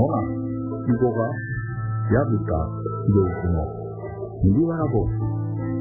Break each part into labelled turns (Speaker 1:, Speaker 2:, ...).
Speaker 1: な、囲碁が、矢蓋秀行の麦わら帽子。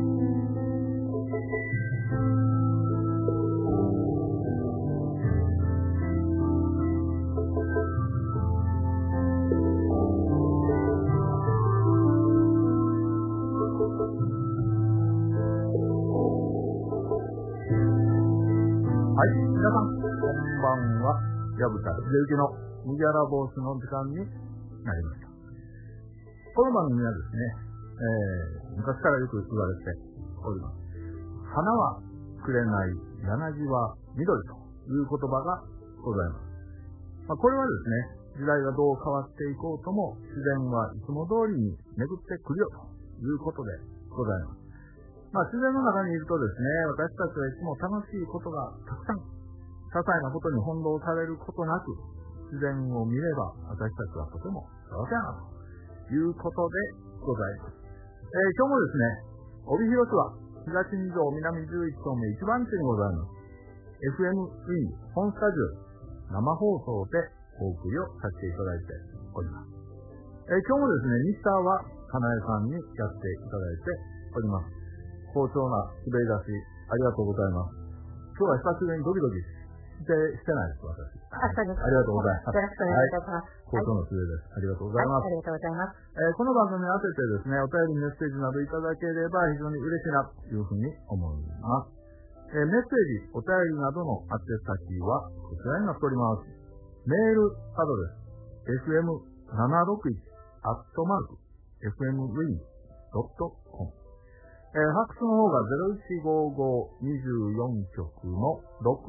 Speaker 1: はい、皆さん、こんばんは。矢蓋秀行の麦わら帽子の時間になりました。この番組はですね、昔からよく言われております。花はくれない柳は緑という言葉がございます。これはですね、時代がどう変わっていこうとも、自然はいつも通りに巡ってくるよということでございます。自然の中にいるとですね、私たちはいつも楽しいことがたくさん、些細なことに翻弄されることなく、自然を見れば私たちはとても幸せやなということでございます。今日もですね、帯広市は東二条南11丁目1番地にございます。FM ウィン本スタジオ生放送でお送りをさせていただいております。今日もですね、ミスターはかなえさんにやっていただいております。好調な滑り出し、ありがとうございます。今日は久しぶりにドキドキしてないです、私。
Speaker 2: そうです。
Speaker 1: ありがとうございます。
Speaker 2: よろしくお願いいたします。
Speaker 1: 好調の滑りです。ありがとうございます。
Speaker 2: ありがとうございます。
Speaker 1: この番組に合わせてですね、お便りメッセージなどいただければ非常に嬉しいなというふうに思います。メッセージ、お便りなどの宛先はこちらになっております。メールアドレス、fm761@fmwin.com。ファックスの方が0155-24局の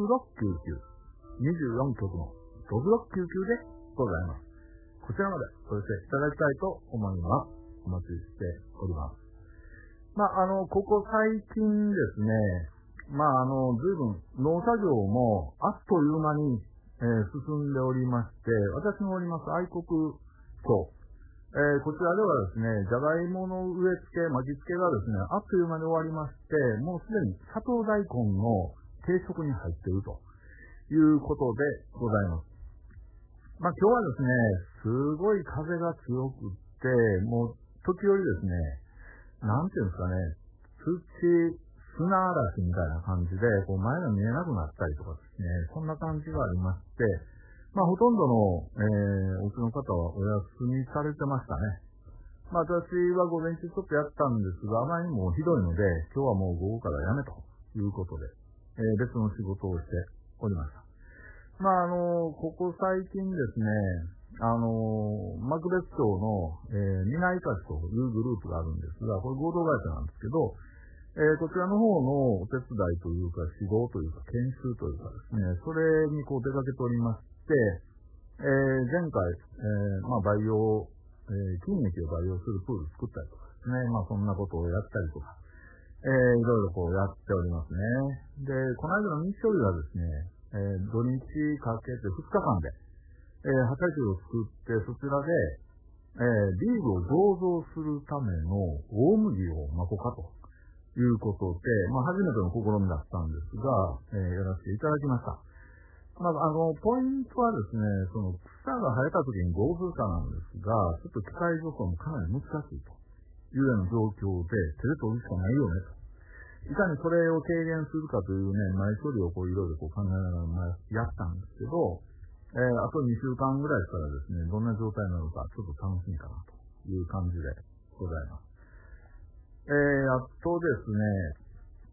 Speaker 1: 6699、24局の6699でございます。こちらまでお寄せいただきたいと思います。お待ちしております。ここ最近ですね、随分農作業もあっという間に、進んでおりまして、私のおります愛国町、こちらではですね、じゃがいもの植え付け、巻き付けがですね、あっという間に終わりまして、もうすでに佐藤大根の定食に入っているということでございます。今日はですね、すごい風が強くって、もう時折ですね、なんていうんですかね、砂嵐みたいな感じで、前が見えなくなったりとかですね、そんな感じがありまして、ほとんどの、お家の方はお休みされてましたね。私は午前中ちょっとやったんですが、あまりにもひどいので、今日はもう午後からやめということで、別の仕事をしておりました。ここ最近ですね、幕別町の、南井町というグループがあるんですが、これ合同会社なんですけど、こちらの方のお手伝いというか、指導というか、研修というかですね、それに出かけておりまして、前回、培養、筋液を培養するプール作ったりとかですね、そんなことをやったりとか、いろいろやっておりますね。で、この間の日曜日はですね、土日かけて2日間で、畑を作って、そちらで、ビールを醸造するための大麦をまこうかということで、初めての試みだったんですが、やらせていただきました。ポイントはですね、その草が生えた時にどうするかなんですが、ちょっと機械助走もかなり難しいというような状況で、手で取るしかないよねと。いかにそれを軽減するかというね、前処理をいろいろ考えながらやったんですけど、あと2週間ぐらいしたらですね、どんな状態なのかちょっと楽しみかなという感じでございます。あとですね、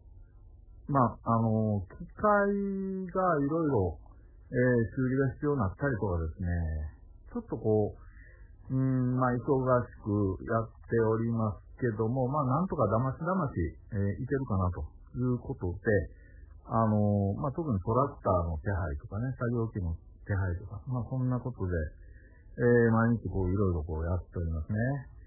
Speaker 1: 機械がいろいろ修理が必要になったりとかですね、ちょっと忙しくやっておりますけども、なんとかだましいけるかなということで、特にトラクターの手配とかね、作業機の手配とか、そんなことで、毎日いろいろやっておりますね。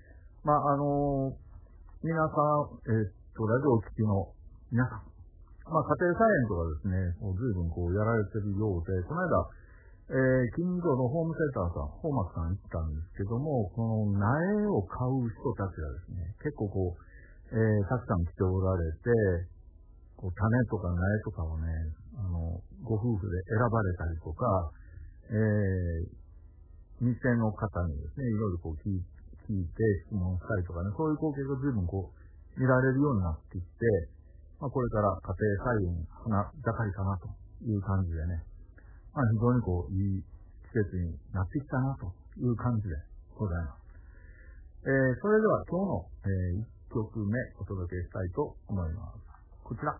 Speaker 1: 皆さん、ラジオを聴きの皆さん、家庭菜園とかですね、随分やられてるようで、この間、近所のホームセンターさん、ホーマスさん行ったんですけども、この苗を買う人たちがですね、結構たくさん来ておられて、種とか苗とかをね、ご夫婦で選ばれたりとか、見せ手の方にですね、いろいろこう聞いて質問したりとかね、そういう光景が随分こう見られるようになってきて、これから家庭菜園花盛りかなという感じでね、非常にこういい季節になってきたなという感じでございます。それでは今日の、1曲目お届けしたいと思います。こちら。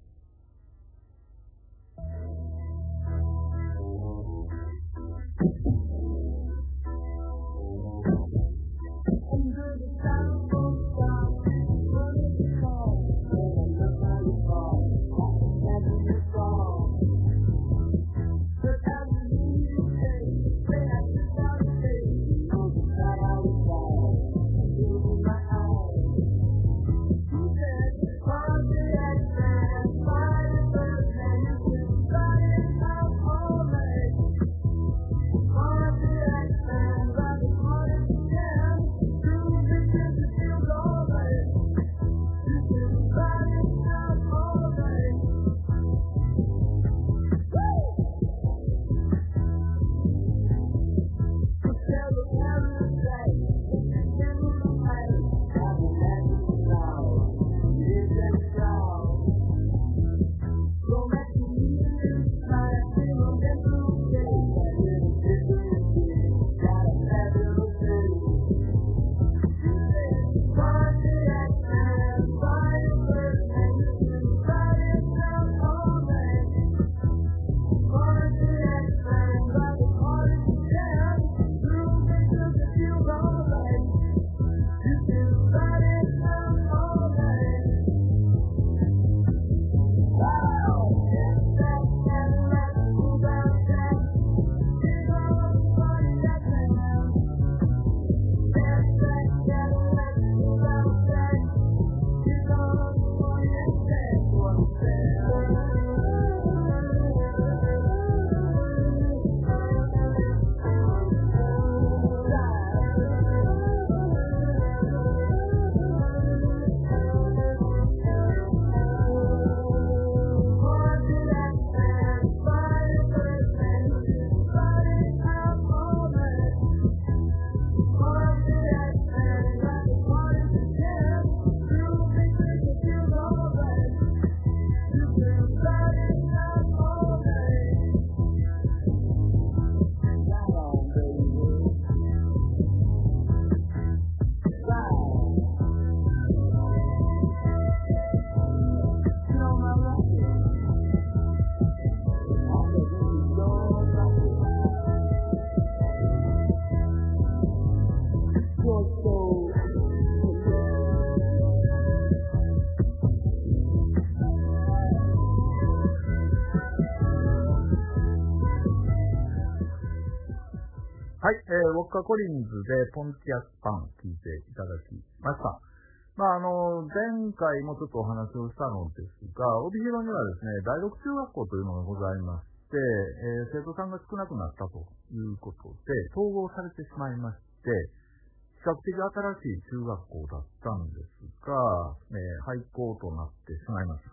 Speaker 1: はい、ウォッカコリンズでポンティアスパン聞いていただきました。前回もちょっとお話をしたのですが、帯広にはですね、第六中学校というのがございまして、生徒さんが少なくなったということで、統合されてしまいまして、比較的新しい中学校だったんですが、廃校となってしまいました。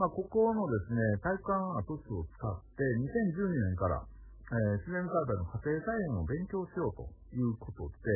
Speaker 1: ここのですね、体育館跡地を使って、2012年から、自然栽培の家庭菜園を勉強しようということで、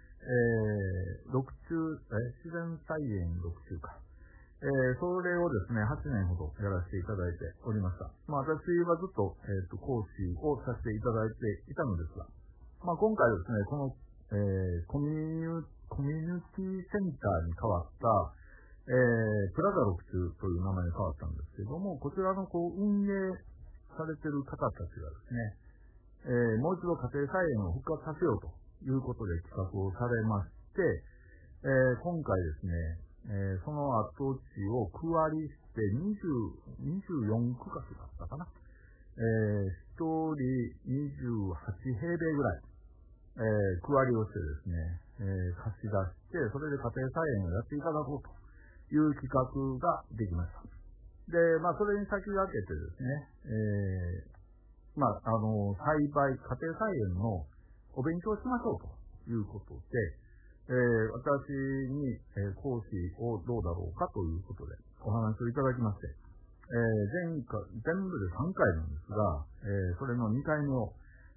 Speaker 1: 自然菜園6中か。それをですね、8年ほどやらせていただいておりました。私はずっと、講師をさせていただいていたのですが、今回ですね、この、コミュニティセンターに変わった、プラザ6中という名前に変わったんですけれども、こちらの運営されている方たちがですね、もう一度家庭菜園を復活させようということで企画をされまして、今回ですね、その跡地を区割りして24区画だったかな。1人28平米ぐらい、区割りをしてですね、貸し出して、それで家庭菜園をやっていただこうという企画ができました。で、それに先駆けてですね、栽培、家庭菜園のお勉強をしましょうということで、私に、講師をどうだろうかということでお話をいただきまして、全部で3回なんですが、それの2回目を、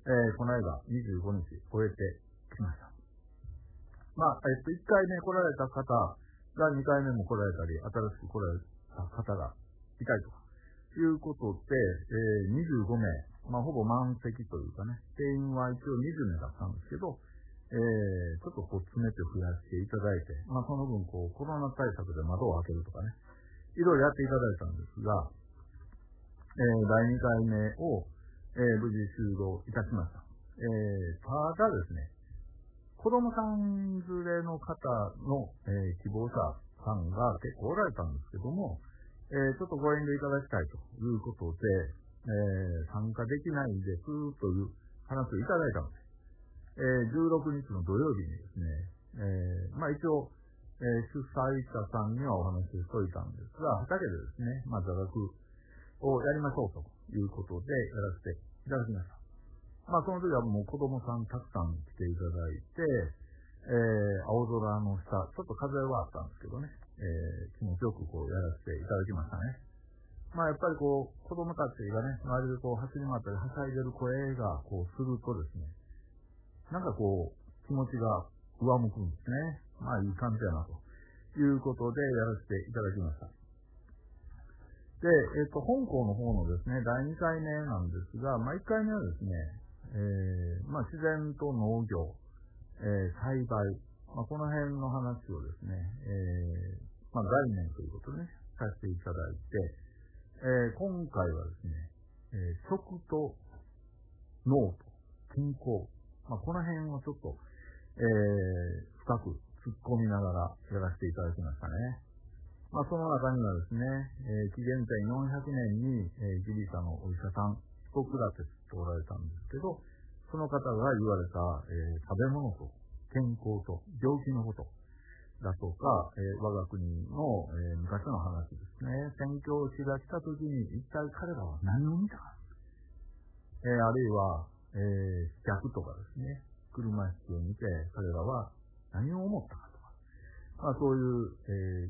Speaker 1: この間25日終えてきました。1回目来られた方が2回目も来られたり、新しく来られた方がいたりとか、いうことで、25名、ほぼ満席というかね、定員は一応20名だったんですけど、ちょっと詰めて増やしていただいて、その分コロナ対策で窓を開けるとかね、いろいろやっていただいたんですが、第2回目を、無事終了いたしました。ただですね、子供さん連れの方の、希望者さんが結構おられたんですけども、ちょっとご遠慮いただきたいということで、参加できないんですという話をいただいたので、16日の土曜日にですね、一応、主催者さんにはお話ししておいたんですが、畑でですね、座学をやりましょうということでやらせていただきました。その時はもう子供さんたくさん来ていただいて、青空の下、ちょっと風はあったんですけどね、気持ちよくやらせていただきましたね。やっぱり子供たちがね、周りで走り回ったりはしゃいでる声がするとですね、なんか気持ちが上向くんですね。いい感じやなということでやらせていただきました。で、本校の方のですね、第2回目なんですが、1回目はですね、自然と農業、栽培、この辺の話をですね、概念ということでね、させていただいて、今回はですね、食と脳と健康、この辺をちょっと、深く突っ込みながらやらせていただきましたね。その中にはですね、紀元前400年に、ギリシャのお医者さん、ヒポクラテスとおられたんですけど、その方が言われた、食べ物と健康と病気のことだとか、我が国の、昔の話ですね、宣教師が来た時に一体彼らは何を見たか、あるいは、客とかですね、車椅子を見て彼らは何を思ったかとか、そういう、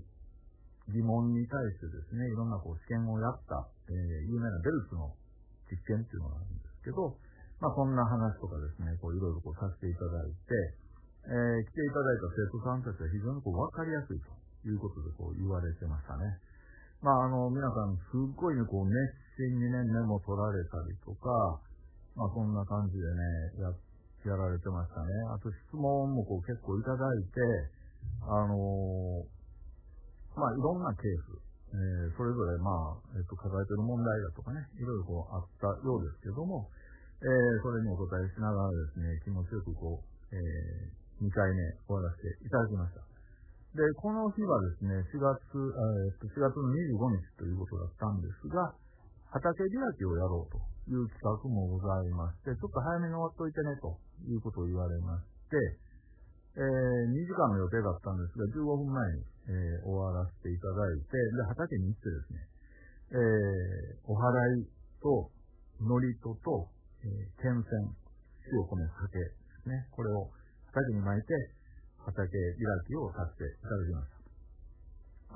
Speaker 1: 疑問に対してですね、いろんな試験をやった、有名なベルツの実験っていうのがあるんですけど、そんな話とかですね、いろいろさせていただいて、来ていただいた生徒さんたちは非常にわかりやすいということで言われてましたね。皆さんすっごいね、熱心にね、メモ取られたりとか、そんな感じでね、やられてましたね。あと質問も結構いただいて、いろんなケース、それぞれ抱えている問題だとかね、いろいろあったようですけども、それにお答えしながらですね、気持ちよく2回目終わらせていただきました。で、この日はですね、4月の25日ということだったんですが、畑開きをやろうという企画もございまして、ちょっと早めに終わっといてねということを言われまして、2時間の予定だったんですが、15分前に、終わらせていただいて、で、畑に行ってですね、お祓いと、祝詞と、献線、塩米酒ですね。これを畑に巻いて、畑開きをさせていただきました。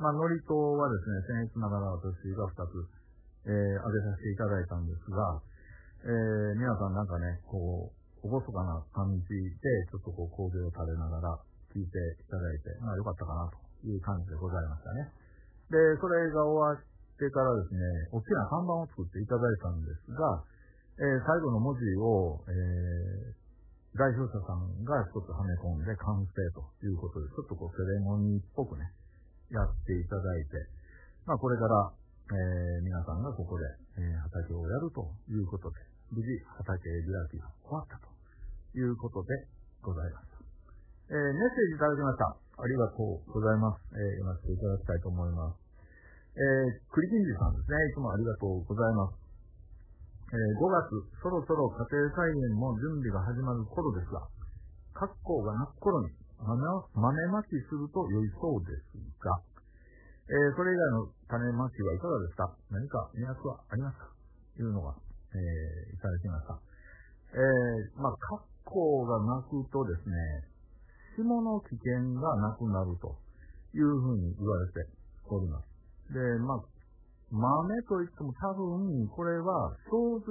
Speaker 1: 祝詞はですね、僭越ながら私が2つ、挙げさせていただいたんですが、皆さんなんかね、おごそかな感じで、ちょっと工芸を垂れながら聞いていただいて、よかったかなという感じでございましたね。で、それが終わってからですね、大きな看板を作っていただいたんですが、最後の文字を、代表者さんが一つはめ込んで完成ということで、ちょっとセレモニーっぽくね、やっていただいて、これから、皆さんがここで、畑をやるということで、無事畑開きが終わったということでございます。メッセージいただきました。ありがとうございます。読ませていただきたいと思います。栗金次さんですね。いつもありがとうございます。5月、そろそろ家庭菜園も準備が始まる頃ですが、各校が鳴く頃に豆まきすると良いそうですが、それ以外の種まきはいかがですか？何か目安はありますか？というのが、いただきました。各校が鳴くとですね、霜の危険がなくなるというふうに言われております。で、豆といっても多分、これは、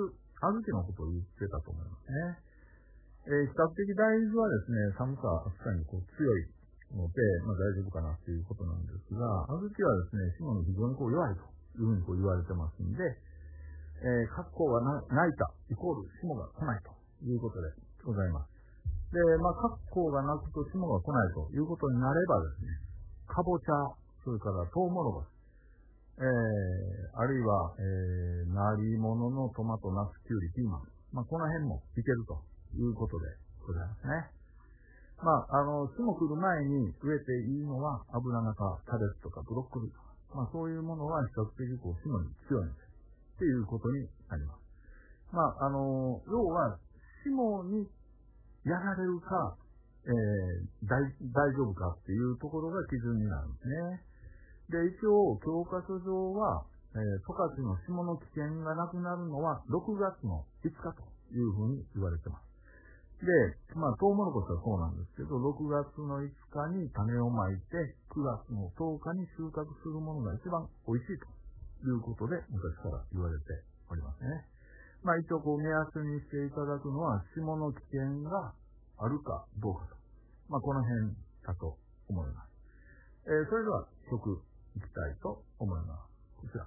Speaker 1: 小豆のことを言ってたと思いますね。比較的大豆はですね、寒さ、暑さに強いので、大丈夫かなっていうことなんですが、小豆はですね、霜に非常に弱いというふうに言われてますんで、格好がないたイコール霜が来ないということでございます。で、格好がなくと霜が来ないということになればですね、かぼちゃ、それからトウモロコシ、あるいは、練り物のトマト、ナス、キュウリ、ピーマン。この辺もいけるということでございますね。霜来る前に植えていいのは、油中、キャベツとかブロッコリーとか、そういうものは比較的霜に強いんです。っていうことになります。要は、霜にやられるか、大丈夫かっていうところが基準になるんですね。で、一応、教科書上は、十勝の霜の危険がなくなるのは6月の5日というふうに言われてます。で、トウモロコシはそうなんですけど、6月の5日に種をまいて、9月の10日に収穫するものが一番美味しいということで、昔から言われておりますね。一応、目安にしていただくのは、霜の危険があるかどうかと。この辺だと思います。それでは、曲、いきたいと思います。こちら。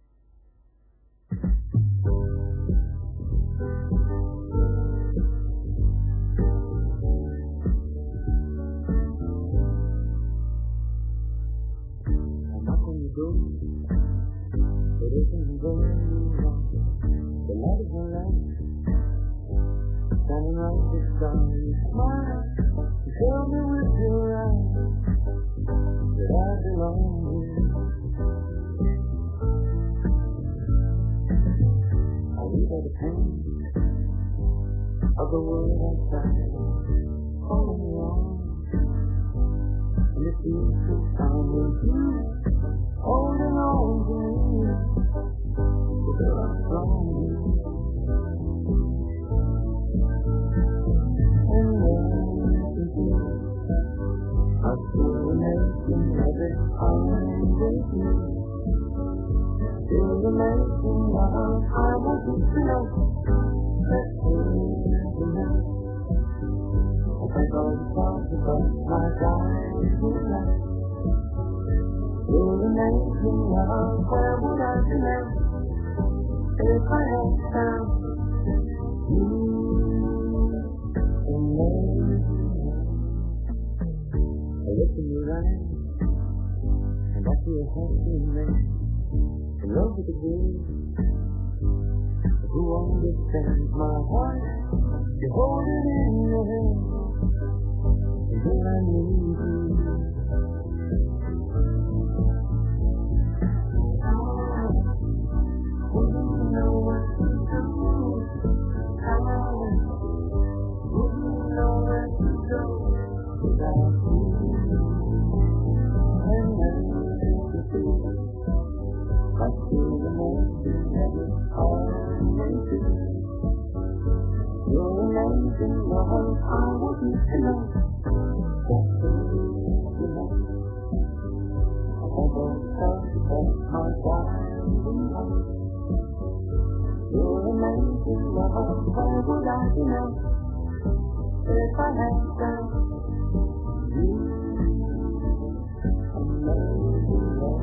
Speaker 2: Shining like the sun, you smile, you tell me with your eyes that I belong here. I read all the pain of the world outside, calling me on, and it feels so fine with you, holding on to me, but I'm strong here. I feel the making of it all with you. Feel the making of I want you to know that tonight I think all the thoughts about my dying tonight. Feel the making of where would I be now if I had found you and me. I look in your eyes, and I feel happy and mad, in love with the girl who understands my heart. You hold it in your hand, and then I need you. Wouldn't you know what to do? Wouldn't you know where to go without you? I feel the motion that is always you. You're amazing, love, I want you to know that tonight I think I'll start to take my dying life. You're amazing, love, where would I be now if I had found you? Amazing love.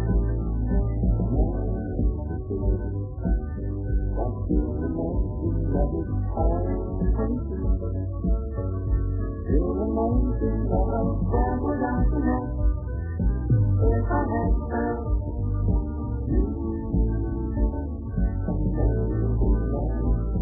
Speaker 2: I feel the motion that is always you. You're amazing, love, where would I be now if I had found you? Amazing love.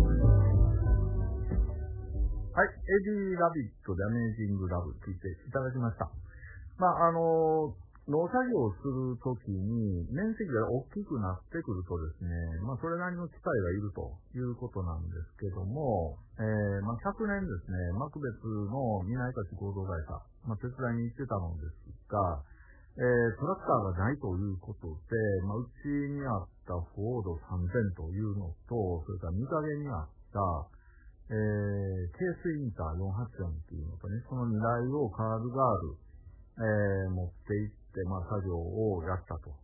Speaker 1: はい、エディ・ラビットでアメージング・ラブ聞いていただきました。農作業をするときに面積が大きくなってくるとですね、それなりの機械がいるということなんですけども、昨年ですね、幕別の担い勝ち合同会社、手伝いに行ってたのですが、トラクターがないということで、うちにあったフォード3000というのと、それから三影にあった、ケースインター484っていうのとね、その2台をカールガール、持って行って、作業をやったと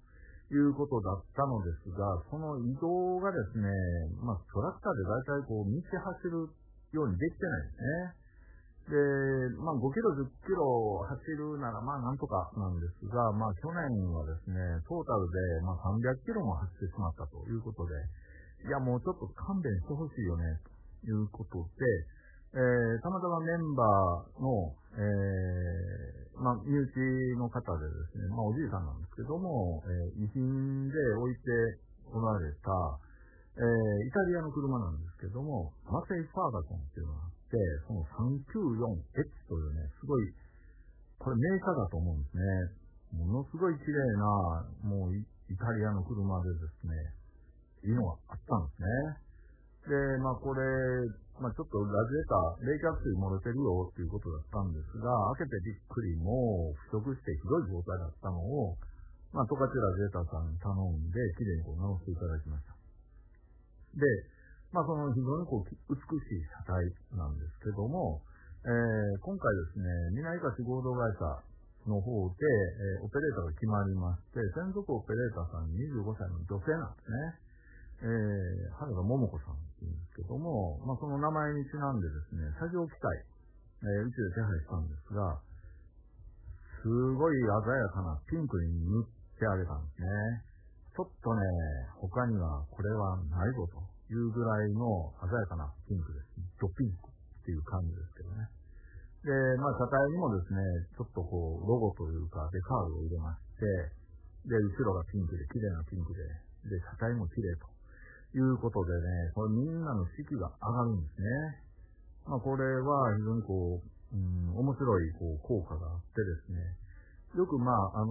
Speaker 1: いうことだったのですが、その移動がですね、トラクターで大体道走るようにできてないんですね。で、5キロ、10キロ走るならなんとかなんですが、去年はですね、トータルで300キロも走ってしまったということで、いや、もうちょっと勘弁してほしいよね、ということで、たまたまメンバーの、身内の方でですね、おじいさんなんですけども、遺品で置いておられた、イタリアの車なんですけども、マセイ・ファーガソンっていうのがあって、その 394H というね、すごい、これメーカーだと思うんですね。ものすごい綺麗な、もうイタリアの車でですね、いいのがあったんですね。で、これ、ちょっとラジエーター、冷却水漏れてるよっていうことだったんですが、開けてびっくりも腐食してひどい状態だったのを、十勝ラジエーターさんに頼んで、きれいに直していただきました。で、その非常に美しい車体なんですけども、今回ですね、南伊勢合同会社の方で、オペレーターが決まりまして、専属オペレーターさん25歳の女性なんですね。原田桃子さんっていうんですけども、その名前にちなんでですね、作業機械、うちで手配したんですが、すごい鮮やかなピンクに塗ってあげたんですね。ちょっとね、他にはこれはないぞというぐらいの鮮やかなピンクです。ドピンクっていう感じですけどね。で、車体にもですね、ちょっとロゴというかデカールを入れまして、で、後ろがピンクで、綺麗なピンクで、車体も綺麗ということでね、これみんなの士気が上がるんですね。これは非常に面白い効果があってですね、よく車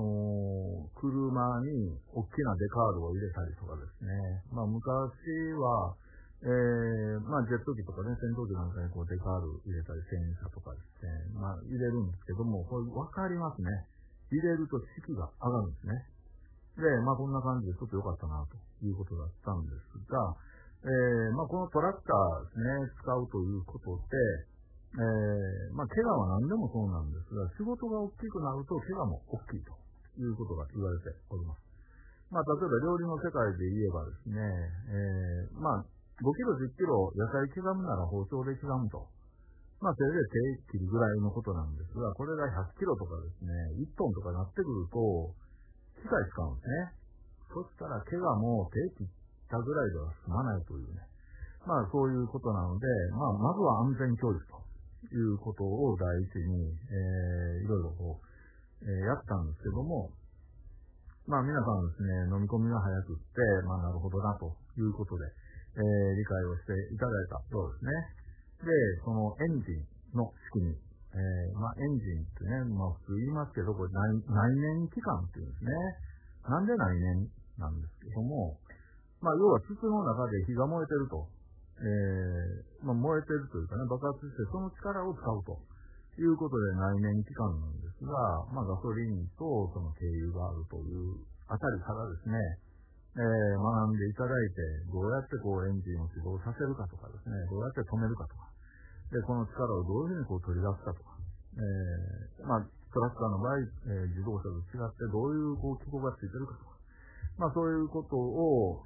Speaker 1: に大きなデカールを入れたりとかですね、昔は、ジェット機とかね、戦闘機なんかにデカール入れたり、戦車とかですね、入れるんですけども、これわかりますね。入れると士気が上がるんですね。で、こんな感じでちょっと良かったな、ということだったんですが、このトラクターですね、使うということで、怪我は何でもそうなんですが、仕事が大きくなると怪我も大きいということが言われております。例えば料理の世界で言えばですね、5キロ、10キロ野菜刻むなら包丁で刻むと。それで手切るぐらいのことなんですが、これが100キロとかですね、1トンとかなってくると、機械使うんですね。そしたら怪我も手切ったぐらいでは済まないというね。そういうことなので、まずは安全教育ということを第一に、いろいろやったんですけども、皆さんですね、飲み込みが早くって、なるほどなということで、理解をしていただいたようですね。で、そのエンジンの仕組み。エンジンってね、普通言いますけど、これ内燃機関っていうんですね。なんで内燃なんですけども、要は筒の中で火が燃えてると。燃えてるというかね、爆発してその力を使うということで内燃機関なんですが、ガソリンとその軽油があるというあたりからですね、学んでいただいて、どうやってエンジンを始動させるかとかですね、どうやって止めるかとか、で、この力をどういうふうに取り出すかとか、トラクターの場合、自動車と違ってどういう機構がついてるかとか、そういうことを、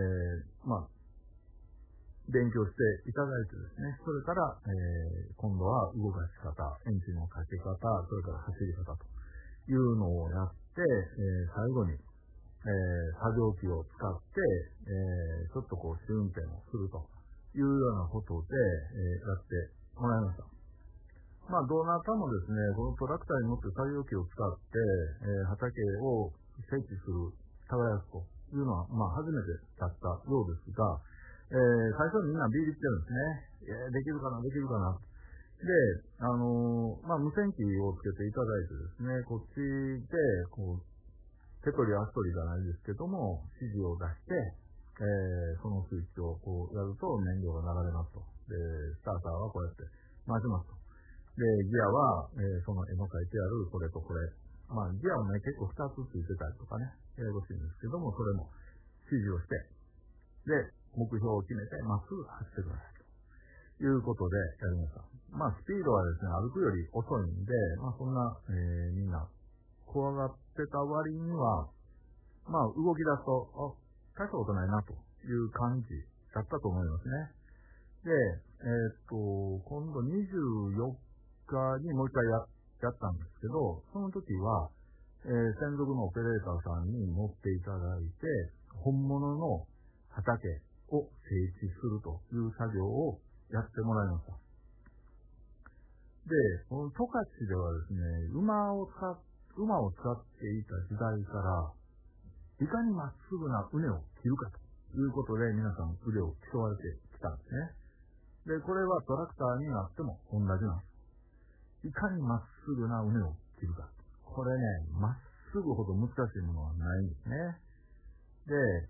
Speaker 1: 勉強していただいてですね、それから、今度は動かし方、エンジンのかけ方、それから走り方というのをやって、最後に、作業機を使って、ちょっと試運転をするというようなことで、やってもらいました。どなたもですね、このトラクターに乗って作業機を使って、畑を整地する、耕すというのは、初めてだったようですが、最初みんなビビってるんですね。できるかな。で、無線機をつけていただいてですね、こっちで、手取り足取りじゃないですけども、指示を出して、そのスイッチをやると燃料が流れますと。で、スターターはこうやって回しますと。で、ギアは、その絵の書いてあるこれとこれ。ギアはね、結構2つついてたりとかね、ややこしいんですけども、それも指示をして、で、目標を決めて、まっすぐ走ってくださいということでやりました。スピードはですね、歩くより遅いんで、そんな、みんな怖がってた割には、 動き出すと、大したことないなという感じだったと思いますね。で、今度24日にもう一回やったんですけど、その時は、専属のオペレーターさんに乗っていただいて、本物の畑を整地するという作業をやってもらいました。で、この十勝ではですね、馬を使っていた時代から、いかにまっすぐな畝を切るかということで皆さん腕を競われてきたんですね。で、これはトラクターになっても同じなんです。いかにまっすぐな畝を切るか。これね、まっすぐほど難しいものはないんですね。で、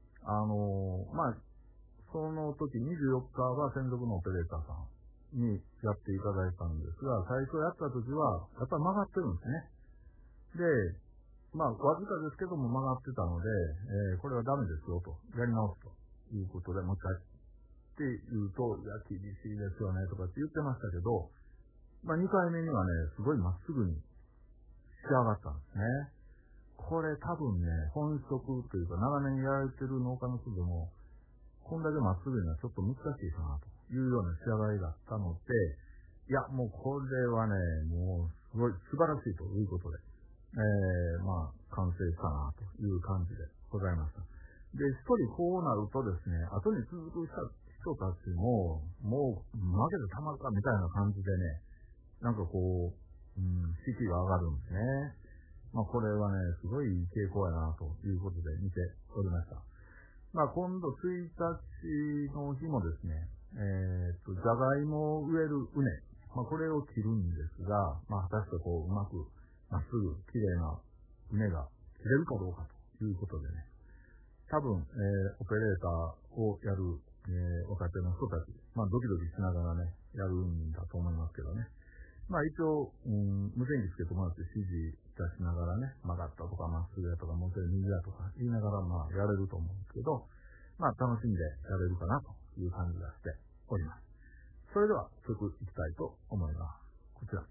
Speaker 1: その時24日は専属のオペレーターさんにやっていただいたんですが、最初やった時はやっぱり曲がってるんですね。で、わずかですけども曲がってたので、これはダメですよと、やり直すということで、もう一回って言うと、いや、厳しいですよねとかって言ってましたけど、2回目にはね、すごいまっすぐに仕上がったんですね。これ多分ね、本職というか長年やられてる農家の人でも、こんだけまっすぐにはちょっと難しいかなというような仕上がりだったので、いや、もうこれはね、もうすごい素晴らしいということで、完成したなという感じでございました。で、一人こうなるとですね、後に続く人たちも、もう負けてたまるかみたいな感じでね、なんかこう、士気が上がるんですね。これはね、すごいいい傾向やなということで見ておりました。今度1日の日もですね、じゃがいもを植える畝、これを切るんですが、果たしてこう、うまく、まっすぐ綺麗な畝が切れるかどうかということでね、多分、オペレーターをやる、若手の人たち、ドキドキしながらね、やるんだと思いますけどね。一応、無線機つけてもらって指示出しながらね、曲がったとかまっすぐやとか、もうちょい右だとか言いながらやれると思うんですけど、楽しんでやれるかなという感じがしております。それでは曲いきたいと思います。こちら。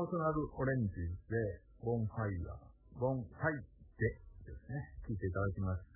Speaker 1: ーショナルオレンジで、ボンファイデですね、聞いていただきました。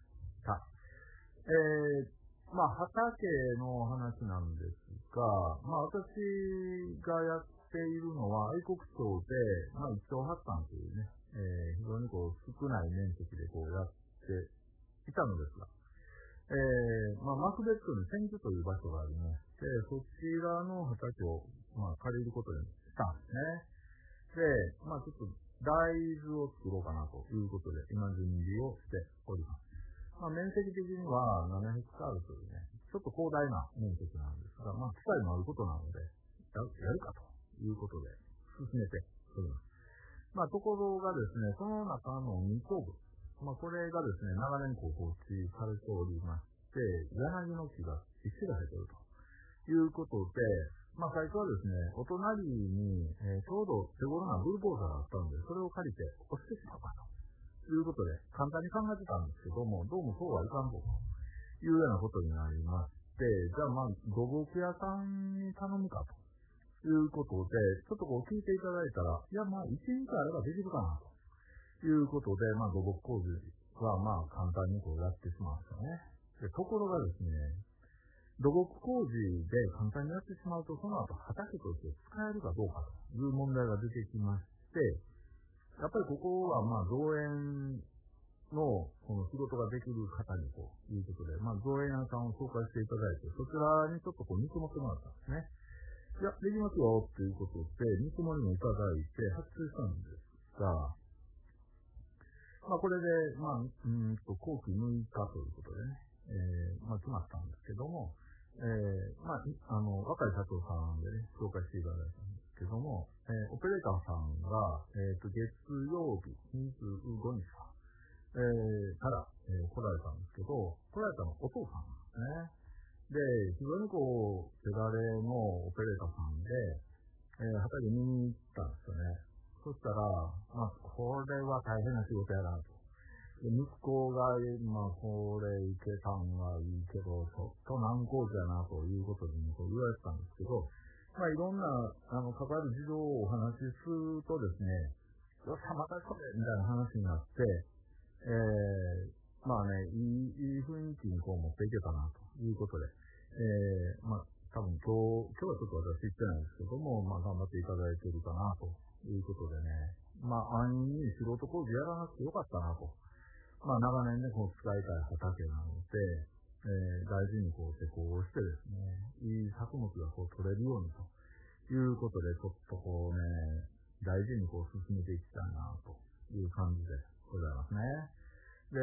Speaker 1: 畑の話なんですが、私がやっているのは、愛国町で、一丁八反というね、非常に少ない面積でやっていたのですが、マクベットに千住という場所がありまして、そちらの畑を、借りることにしたんですね。で、ちょっと大豆を作ろうかなということで、今準備をしております。面積的には7ヘクタールというね、ちょっと広大な面積なんですが、機会のあることなので、やるかということで、進めております。ところがですね、その中の2頭部、これがですね、長年放置されておりまして、柳の木が石が生えているということで、最初はですね、お隣に、ちょうど手頃なブルボーザーがあったので、それを借りて押してしまうかということで、簡単に考えてたんですけども、どうもそうはいかんというようなことになりまして、じゃあ土木屋さんに頼むかということで、ちょっと聞いていただいたら、いや1日あればできるかなと。いうことで、土木工事は簡単にやってしまうんですよね。で、ところがですね、土木工事で簡単にやってしまうと、その後畑として使えるかどうかという問題が出てきまして、やっぱりここは造園のこの仕事ができる方にということで、造園屋さんを紹介していただいて、そちらにちょっと見積もってもらったんですね。いや、できますよっていうことで、見積もりもいただいて発注したんですが、これで、後期6日ということでね、決まったんですけども、若い社長さんでね、紹介していただいたんですけども、オペレーターさんが、月曜日25日か、から、来られたんですけど、来られたのはお父さんなんですね。で、非常に手だれのオペレーターさんで、畑見に行ったんですよね。そしたら、これは大変な仕事やなと。息子が、これいけたんはいいけど、ちょっと難工事やなということで、言われてたんですけど、いろんな、関わる事情をお話しするとですね、よっしゃ、またこれみたいな話になって、いい雰囲気に持っていけたなということで、多分今日はちょっと私言ってないんですけども、頑張っていただいているかなということでね、安易に素人工事やらなくてよかったなと。長年ね、使いたい畑なので、大事に施工をしてですね、いい作物が取れるようにということで、ちょっと大事に進めていきたいなという感じでございますね。で、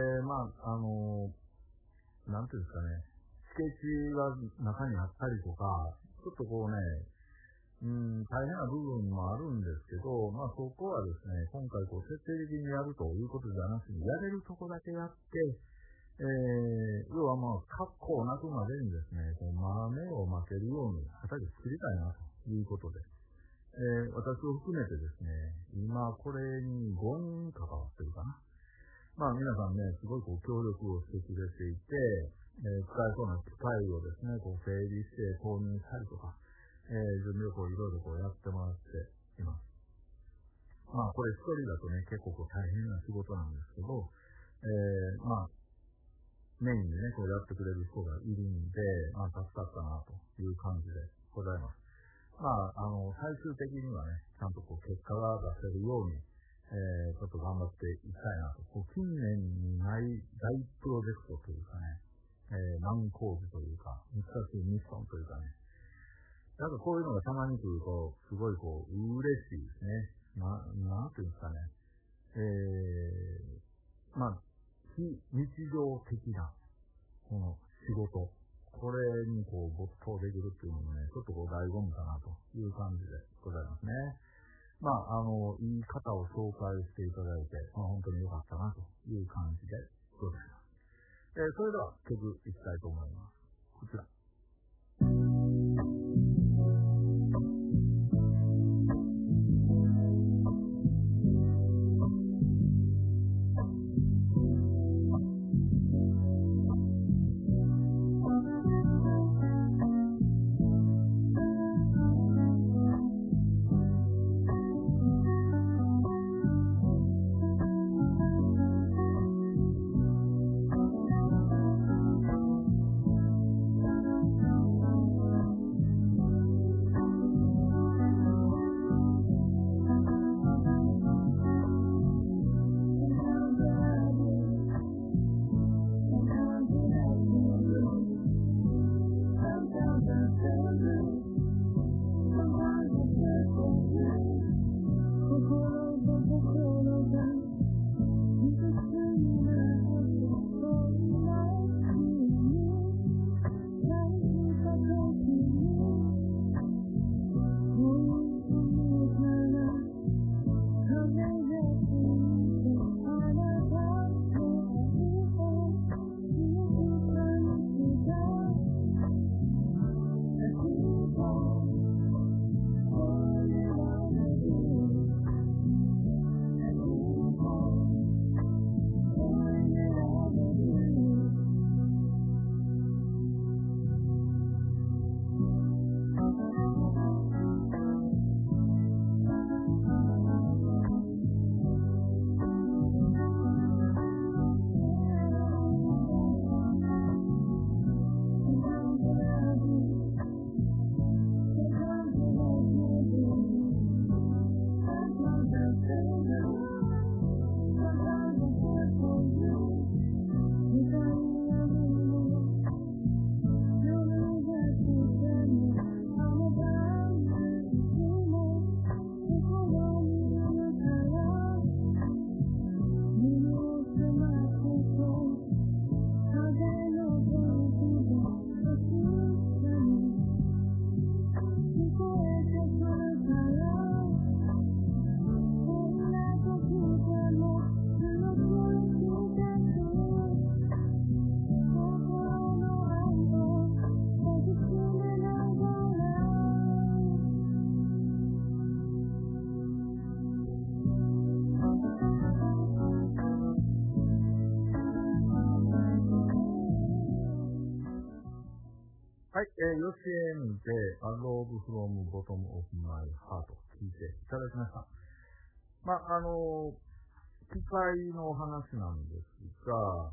Speaker 1: なんていうんですかね、敷地が中にあったりとか、ちょっと大変な部分もあるんですけど、そこはですね、今回徹底的にやるということじゃなくて、やれるとこだけやって、要は格好なくまでにですね、豆をまけるように畑作りたいなということで、私を含めてですね、今これに5人関わってるかな。皆さんね、すごい協力をしてくれていて、使えそうな機械をですね、整理して購入したりとか、準備をいろいろやってもらっています。これ一人だとね、結構大変な仕事なんですけど、メインでね、やってくれる人がいるんで、助かったなという感じでございます。最終的にはね、ちゃんと結果が出せるように、ちょっと頑張っていきたいなと。近年にない大プロジェクトというかね、難工事というか、難しいミッションというかね、こういうのがたまに来ると、すごい嬉しいですね。なんていうんですかね。非日常的な、この仕事。これに没頭できるっていうのもね、ちょっと醍醐味かなという感じでございますね。いい方を紹介していただいて、本当に良かったなという感じでございます。それでは曲いきたいと思います。こちら。 はい、ヨシエンで、Love from Bottom of My Heart 聞いていただきました。機械の話なんですが、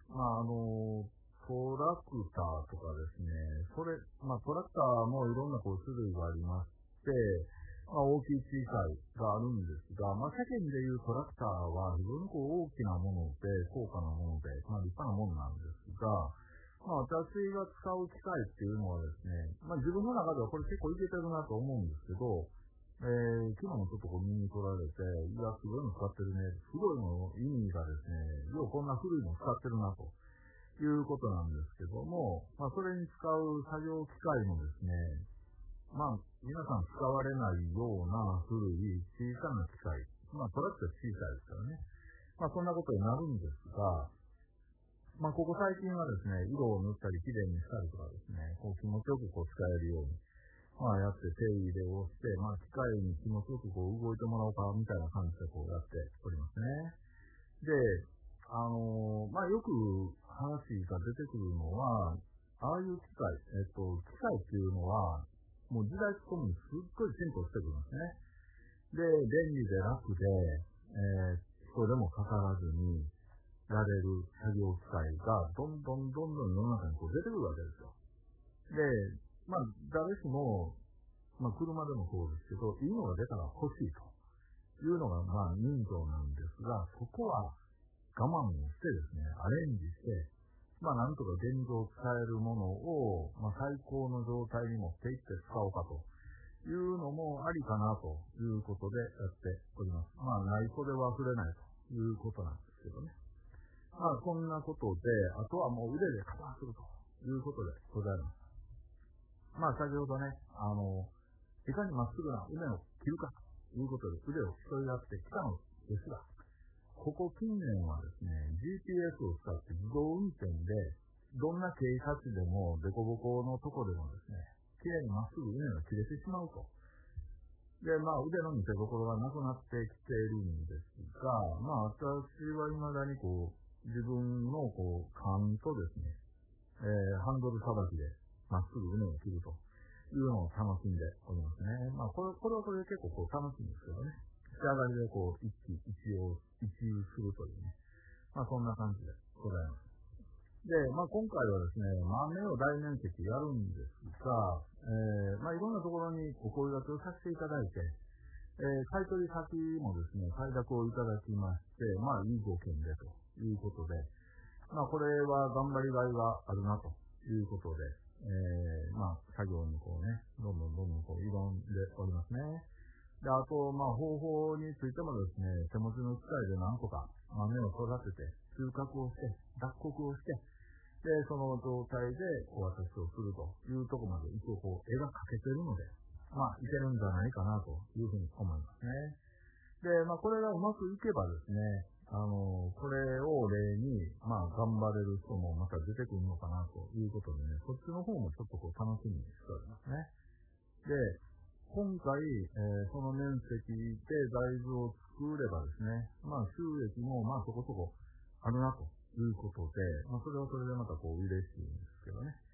Speaker 1: トラクターとかですね、トラクターもいろんな種類がありまして、大きい小さいがあるんですが、世間でいうトラクターは非常に大きなもので、高価なもので、立派なものなんですが、私が使う機械っていうのはですね、自分の中ではこれ結構いけてるなと思うんですけど、昨日もちょっと見に来られて、いや、すごいの使ってるね。すごいの意味がですね、ようこんな古いの使ってるなということなんですけども、それに使う作業機械もですね、皆さん使われないような古い小さな機械、トラックは小さいですからね。そんなことになるんですが、ここ最近はですね、色を塗ったり、綺麗にしたりとかですね、気持ちよく使えるように、やって手入れをして、機械に気持ちよく動いてもらおうか、みたいな感じでやっておりますね。で、よく話が出てくるのは、ああいう機械っていうのは、もう時代とともにすっごい進歩してくるんですね。で、便利で楽で、人でもかからずにやれる作業機械がどんどん世の中に出てくるわけですよ。で、誰しも、車でもそうですけど、いいのが出たら欲しいというのが、人情なんですが、そこは我慢をしてですね、アレンジして、なんとか現状使えるものを、最高の状態に持っていって使おうかというのもありかなということでやっております。内緒では触れないということなんですけどね。そんなことで、あとはもう腕でカバーするということでございます。先ほどね、いかにまっすぐな腕を切るかということで腕を競い合ってきたのですが、ここ近年はですね、GPS を使って自動運転で、どんな傾斜地でも、凸凹のとこでもですね、綺麗にまっすぐ腕が切れてしまうと。で、腕の見せ所がなくなってきているんですが、私は未だに自分の勘とですね、ハンドルさばきでまっすぐ腕を切るというのを楽しんでおりますね。これはこれで結構楽しいんですけどね。仕上がりで一遊するというね。そんな感じでございます。で、今回はですね、豆を大面積やるんですが、いろんなところにお声掛けをさせていただいて、買い取り先もですね、快諾をいただきまして、いい条件でということで、これは頑張りがいがあるなということで、作業にどんどん挑んでおりますね。で、あと、方法についてもですね、手持ちの機械でなんとか豆を育てて、収穫をして、脱穀をして、で、その状態でお渡しをするというところまで一応絵が描けてるので、いけるんじゃないかなというふうに思いますね。で、これがうまくいけばですね、これを例に、頑張れる人もまた出てくるのかなということでね、そっちの方もちょっと楽しみにしておりますね。で、今回、その面積で大豆を作ればですね、収益もそこそこあるなということで、それはそれでまた嬉しいんですけどね。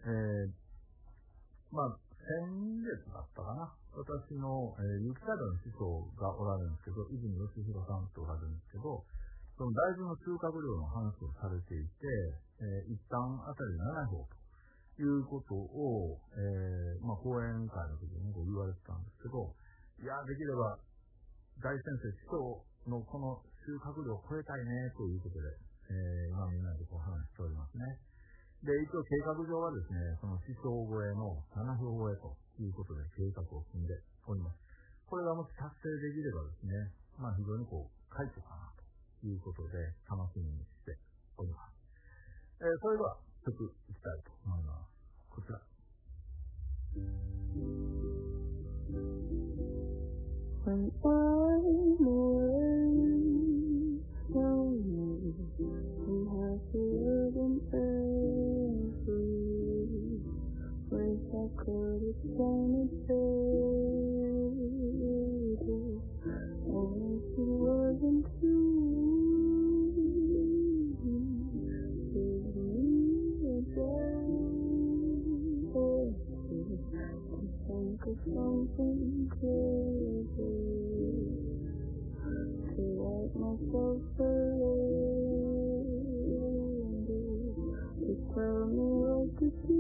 Speaker 1: 先月だったかな。私の、雪サイドの師匠がおられるんですけど、泉義弘さんとおられるんですけど、その大豆の収穫量の話をされていて、一旦あたり7票ということを、講演会の時に言われてたんですけど、いや、できれば、大先生師匠のこの収穫量を超えたいね、ということで、今みんなで話しておりますね。で、一応計画上はですね、その師匠超えの7票超えということで計画を組んでおります。これがもし達成できればですね、非常に快挙かなということで楽しみにしております。それでは曲いきたいと思います。こちら。
Speaker 2: When I'm away from you, I'm happier than ever. Wish I could explain it better. I wish it wasn't true. Give me a day. Oh, something crazy to let myself surrender, to tell me what to do.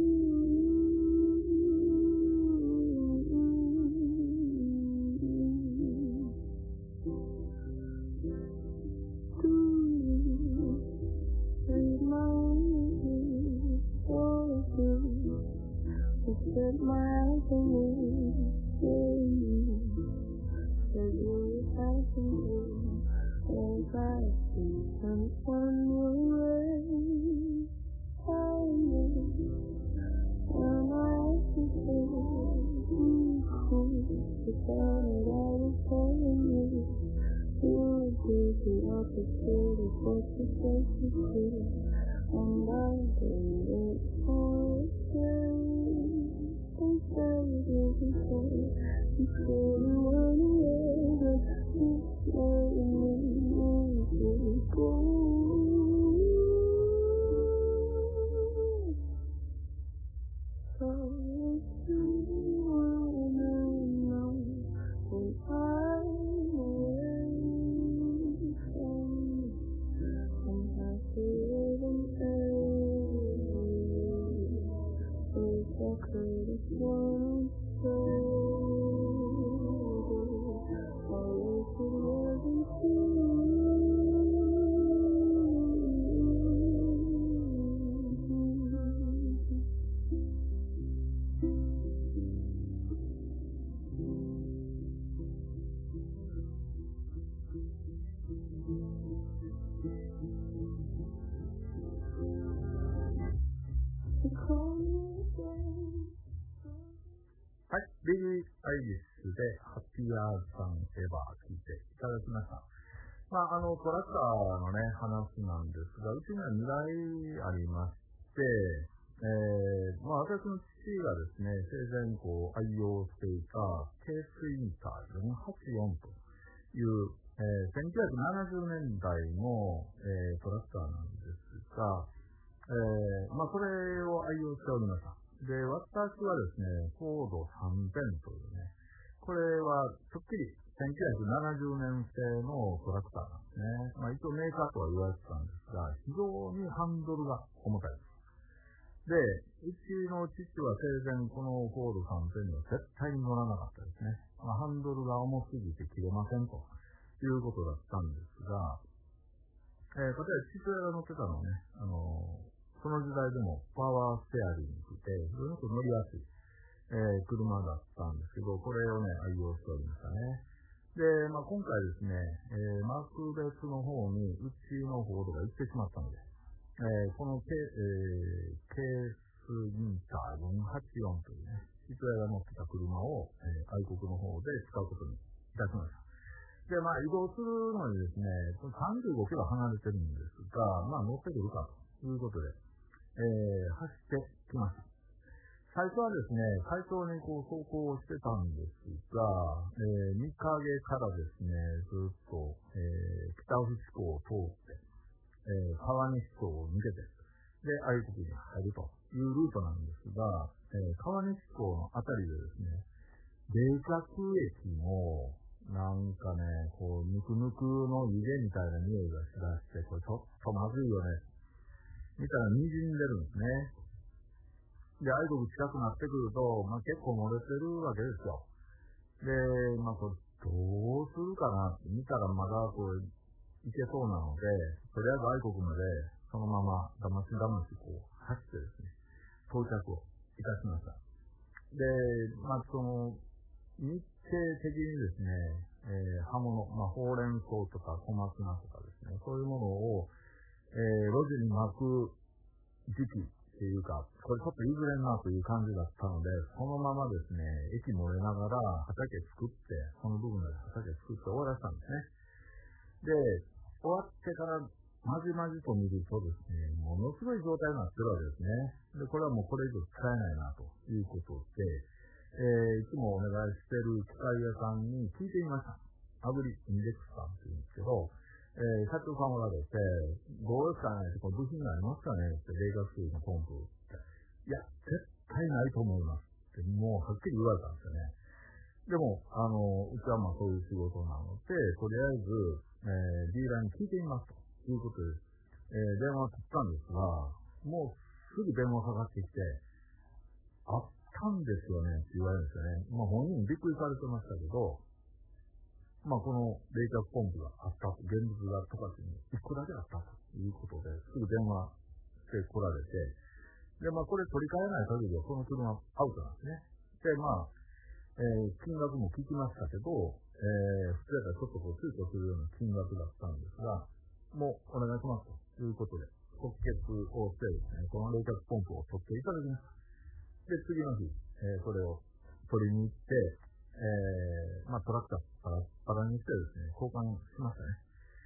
Speaker 2: Do you read my ears or do you set my eyes on you? Said you were passing through as I see someone your way. I knew when I asked you to be cool, you thought that I was telling you you would do the opposite of what you said you could, and I did it for you. Instead of looking for you, you couldn't run away, but you letting me go. So if you wanna know when I'm away from you, I'm happier than ever. If I could have flown so I wish it wasn't true.
Speaker 1: はい、ビリー・アイリッシュでハッピーアーさんエバー聞いていただきました。トラクターのね、話なんですが、うちには2台ありまして、私の父がですね、生前愛用していたケースインター484という、1970年代の、トラクターなんですが、それを愛用しておりました。で、私はですね、フォード3000というね、これはちょっきり1970年製のトラクターなんですね。一応メーカーとは言われてたんですが、非常にハンドルが重たいです。で、うちの父は生前このフォード3000には絶対に乗らなかったですね。ハンドルが重すぎて切れませんということだったんですが、例えば父親が乗ってたのね、その時代でもパワーステアリングで非常に乗りやすい、車だったんですけど、これをね、愛用しておりましたね。で、今回ですね、マクベツの方にうちのフォードが行ってしまったので、このケースインター484というね、父親が乗ってた車を、愛国の方で使うことにいたしました。で、移動するのにですね、35キロ離れてるんですが、乗ってくるかということで、走ってきました。最初はですね、快調に走行してたんですが、三影からですね、ずっと、北富士港を通って、川西港を抜けて、で、愛国に入るというルートなんですが、川西港のあたりでですね、冷却液も、なんかね、ぬくぬくの湯気みたいな匂いがしだして、これちょっとまずいよね。みたいな滲んでるんですね。で、愛国近くなってくると、結構漏れてるわけですよ。で、これどうするかなって見たらまだいけそうなので、とりあえず愛国までそのままだまし走ってですね、到着をいたしました。で、日程的にですね、葉物、ほうれん草とか小松菜とかですね、そういうものを路地に巻く時期っていうか、これちょっと譲れんなという感じだったので、そのままですね、駅漏れながら畑作って、その部分で畑作って終わらせたんですね。で、終わってからまじまじと見るとですね、ものすごい状態になってるわけですね。で、これはもうこれ以上使えないなということで、いつもお願いしてる機械屋さんに聞いてみました。アグリインデックスさんって言うんですけど、社長さんおられて、どうですかねって、この部品がありますかねって、冷却水のポンプって。いや、絶対ないと思いますって、もうはっきり言われたんですよね。 でも、うちはまあそういう仕事なので、とりあえず、ディーラーに聞いてみますということで、電話を取ったんですが、もうすぐ電話かかってきて、あったんですよねって言われるんですよね。まあ本人びっくりされてましたけど、まあこの冷却ポンプがあったと、現物が十勝に1個だけあったということで、すぐ電話して来られて、で、まあこれ取り替えない限りはこの車アウトなんですね。で、まあ、金額も聞きましたけど、普通やったらちょっとこう躊躇するような金額だったんですが、もうお願いしますということで、即決をしてですね、この冷却ポンプを取っていただきました。で、次の日、それを取りに行って、まあトラクターパラパラにしてですね、交換しましたね。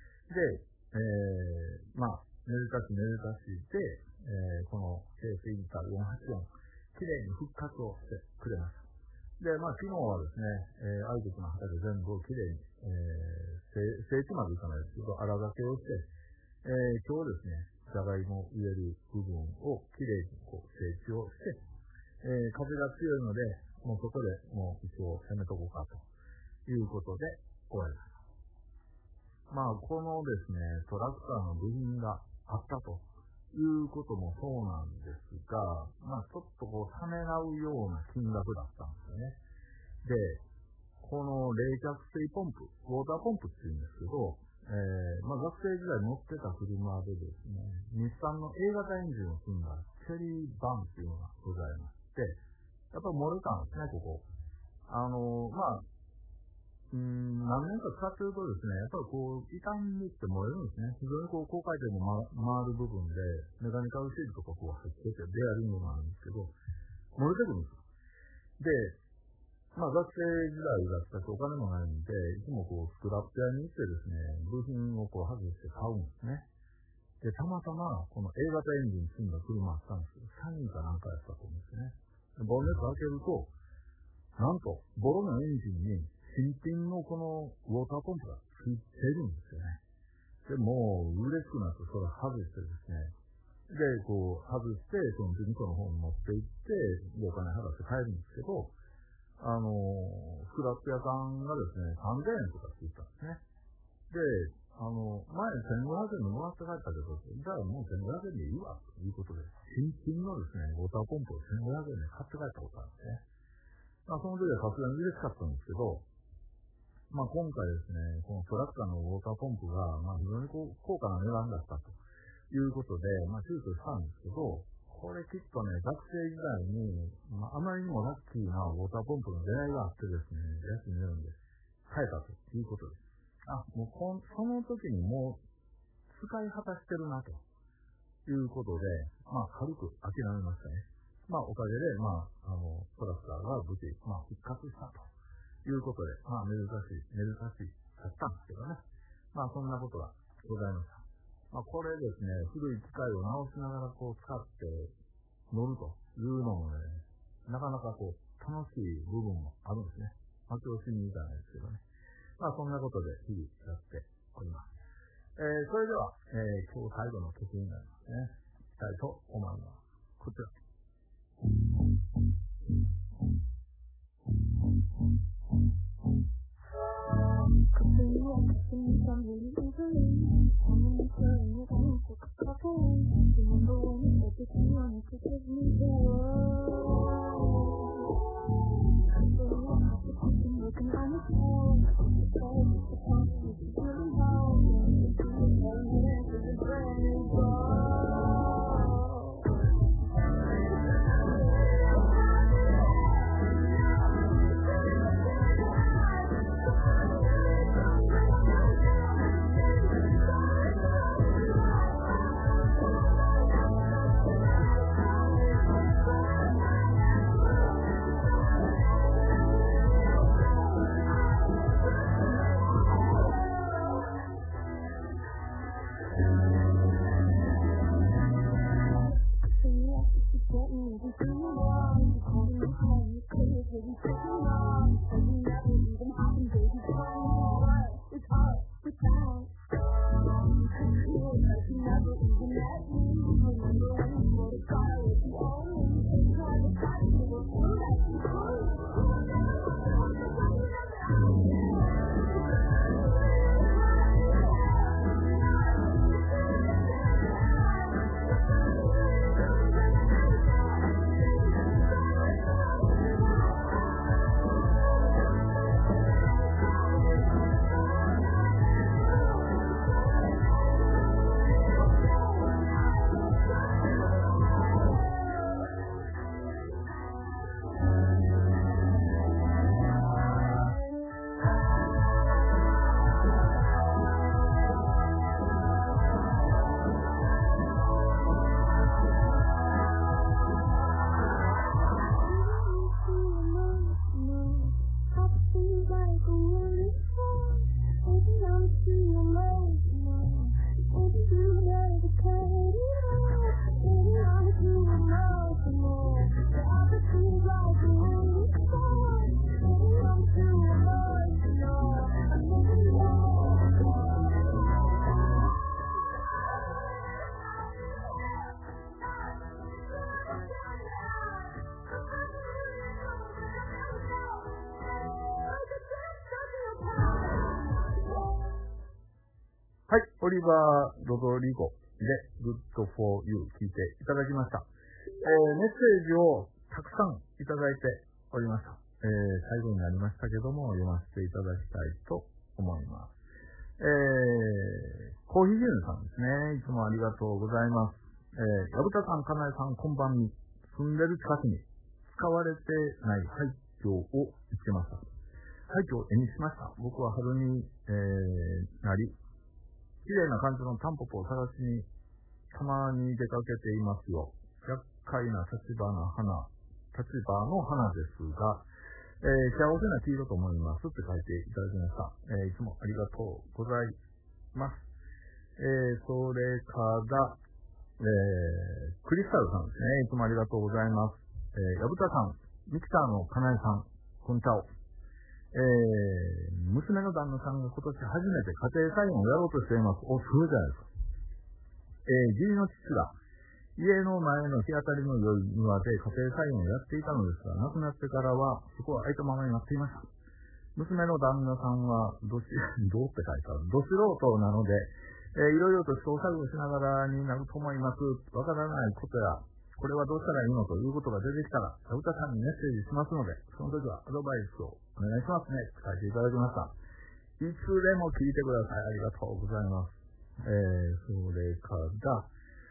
Speaker 1: で、まあ、めでたしで、このケースインター484、きれいに復活をしてくれました。で、まあ、昨日はですね、ある時の畑全部をきれいに、整地までいかないですけど、荒掛けをして、今日ですね、じゃがいもを植える部分をきれいにこう整地をして、風が強いので、もうそこでもう一応攻めとこうかということで終わりました。まあ、このですね、トラクターの部品があったということもそうなんですが、まあちょっとこうためらうような金額だったんですよね。で、この冷却水ポンプ、ウォーターポンプっていうんですけど、まあ学生時代乗ってた車でですね、日産の A 型エンジンを積んだチェリーバンっていうのがございまして、やっぱり漏れたんですね、ここ。まあ何年か使ってるとですね、やっぱりこう、傷んでって燃えるんですね。非常にこう、高回転の回る部分で、メカニカルシールとかこう入ってて、ベアリングがあるんですけど、燃えてくるんですよ。で、まあ学生時代だったしお金もないんで、いつもこう、スクラップ屋に行ってですね、部品をこう外して買うんですね。で、たまたま、この A 型エンジン積んだ車あったんですけど、3人かなんかやったと思うんですね。でボンネット開けると、なんと、ボロのエンジンに、新品のこのウォーターポンプがついてるんですよね。で、もう嬉しくなってそれ外してですね。で、こう外して、その事務所の方に持って行って、お金払って帰るんですけど、スクラップ屋さんがですね、3000円とかって言ったんですね。で、前1500円でもらって帰ったけど、じゃあもう1500円でいいわ、ということで、新品のですね、ウォーターポンプを1500円で買って帰ったことあるんですね。まあ、その時はさすがに嬉しかったんですけど、まあ、今回ですね、このトラクターのウォーターポンプが、まあ、非常にこう高価な値段だったということで、まあ、手術したんですけど、これきっとね、学生時代に、まあ、あまりにもラッキーなウォーターポンプの出会いがあってですね、安い値段で買えたということです。もうその時にもう使い果たしてるなということで、まあ、軽く諦めましたね。まあ、おかげで、まあ、トラクターが無事、まあ、復活したということで、まあ、珍しいだったんですけどね。まあ、そんなことがございました。まあ、これですね、古い機械を直しながらこう使って乗るというのもね、なかなかこう、楽しい部分もあるんですね。まあ、調子にいかないですけどね。まあ、そんなことで日々やっております。それでは、今日最後の曲になりますね。いきたいと思います。こちら。 はい、オリバー・ロドリゴで Good for You 聞いていただきました。メッセージをたくさんいただいておりました。最後になりましたけども、読ませていただきたいと思います。コーヒー牛乳さんですね。いつもありがとうございます。矢蓋さん、かなえさん、こんばんに。住んでる近くに使われてない廃墟を見つけました。廃墟を絵にしました。僕は春に、なり、綺麗な感じのタンポポを探しにたまに出かけていますよ。厄介な立場の花ですが、幸せな黄色と思いますって書いていただきました。いつもありがとうございます。それから、クリスタルさんですね。いつもありがとうございます。矢蓋さん、ミキターのかなえさん、こんちゃお。娘の旦那さんが今年初めて家庭菜園をやろうとしています。お、すごいじゃないですか。義理の父が家の前の日当たりの良い庭で家庭菜園をやっていたのですが、亡くなってからはそこは空いたままになっていました。娘の旦那さんはどって書いてある。ど素人なので、いろいろと試行錯誤しながらになると思います。わからないことや、これはどうしたらいいのということが出てきたら、矢蓋さんにメッセージしますので、その時はアドバイスをお願いしますね。書いていただきました。いつでも聞いてください。ありがとうございます。それから、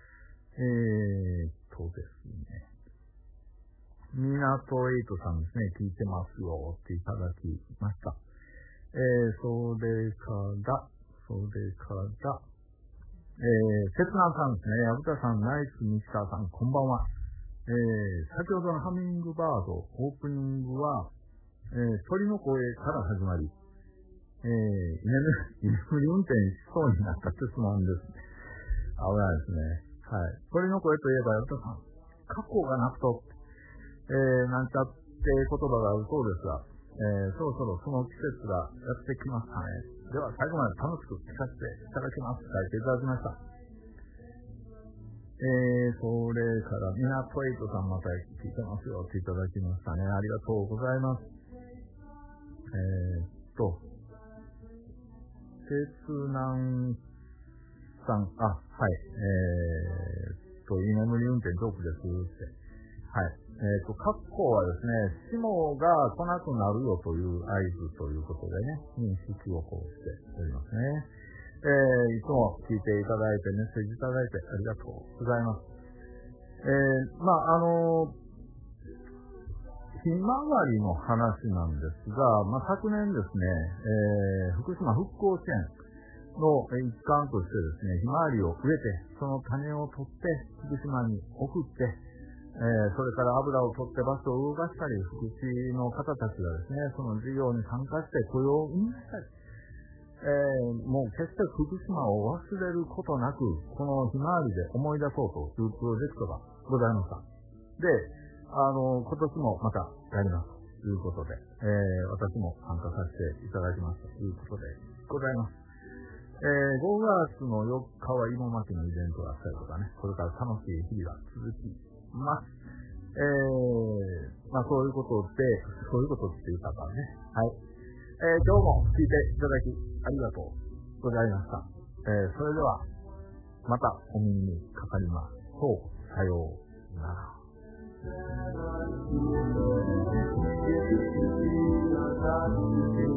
Speaker 1: ですね。港エイトさんですね。聞いてますよっていただきました。それから、セツナーさんですね。矢蓋さん、ナイスミスターさん、こんばんは。先ほどのハミングバード、オープニングは、鳥の声から始まり、居眠り運転しそうになった質問です。危ないですね。はい。鳥の声といえば、矢蓋さん、過去がなくと、なんちゃって言葉があるそうですが、そろそろその季節がやってきましたね。では最後まで楽しく聞かせていただきます。書いていただきました。それから、港エイトさんまた聞いてますよっていただきましたね。ありがとうございます。鉄南さん、はい。居眠り運転ジョークですって。はい。括弧はですね、霜が来なくなるよという合図ということでね、認識をしておりますね。いつも聞いていただいて、メッセージいただいてありがとうございます。ひまわりの話なんですが、昨年ですね、福島復興支援の一環としてですね、ひまわりを植えて、その種を取って、福島に送って、それから油を取ってバスを動かしたり、福祉の方たちがですね、その事業に参加して雇用を生み出したり、もう決して福島を忘れることなく、このひまわりで思い出そうというプロジェクトがございました。で、今年もまたやりますということで、私も参加させていただきますということでございます。5月の4日は芋巻きのイベントがあったりとかね、これから楽しい日々が続きます。そういうことっていう方はね、はい。今日も聞いていただきありがとうございました。それでは、またお耳にかかります。さようなら。